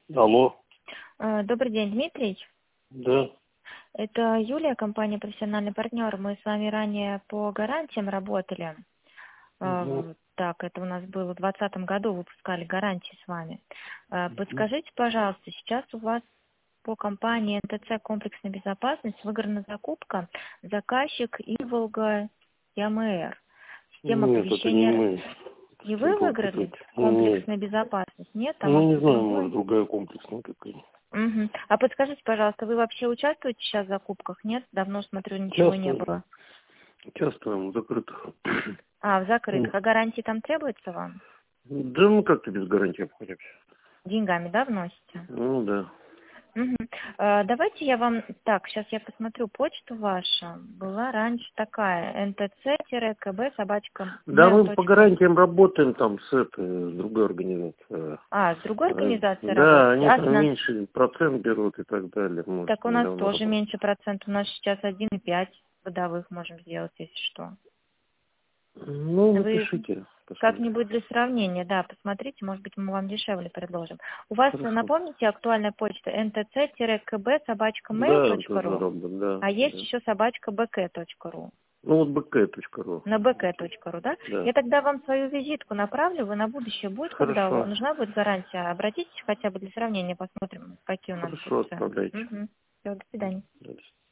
Алло. Добрый день, Дмитрий. Да. Это Юлия, компания «Профессиональный партнер». Мы с вами ранее по гарантиям работали. Угу. Так, это у нас было в 2020 году, выпускали гарантии с вами. Угу. Подскажите, пожалуйста, сейчас у вас по компании НТЦ «Комплексная безопасность» выиграна закупка «Заказчик Иволга ЯМР». Система Нет, это не оповещения. мы. Не С вы кем-то выиграли путать. Нет. «Комплексная безопасность»? Нет, а Ну, может не быть знаю, другой? может, другая комплексная какая. Мгм. А подскажите, пожалуйста, вы вообще участвуете сейчас в закупках? Нет? Давно, смотрю, ничего не Часто, было. часто в закрытых. В закрытых. А гарантии там требуется вам? Да, мы как-то без гарантии обходимся. Деньгами, да, вносите? Ну, да. Мгм. Давайте я вам... Так, сейчас я посмотрю почту ваша. Была раньше такая. Да, мы по ntc-kb@mail.ru. гарантиям работаем там с другой организацией. С другой организацией Да, работаете? они там меньше процент берут и так далее. Мы Так у нас недавно тоже работали. меньше процент. У нас сейчас 1,5 годовых можем сделать, если что. Ну, Вы напишите, посмотрим. как-нибудь для сравнения, да, посмотрите, может быть, мы вам дешевле предложим. У вас, Хорошо. напомните, актуальная почта Да, тоже ntc-kb@mail.ru, робот, да, а есть да. еще собачка.bk.ru. Ну, вот bk.ru. На bk.ru, да? Да. Я тогда вам свою визитку направлю, вы на будущее будет, когда Хорошо. нужна будет гарантия, обратитесь хотя бы для сравнения, посмотрим, какие у нас Хорошо, будут цены. отправляйте. Угу. Все, до свидания. Дальше.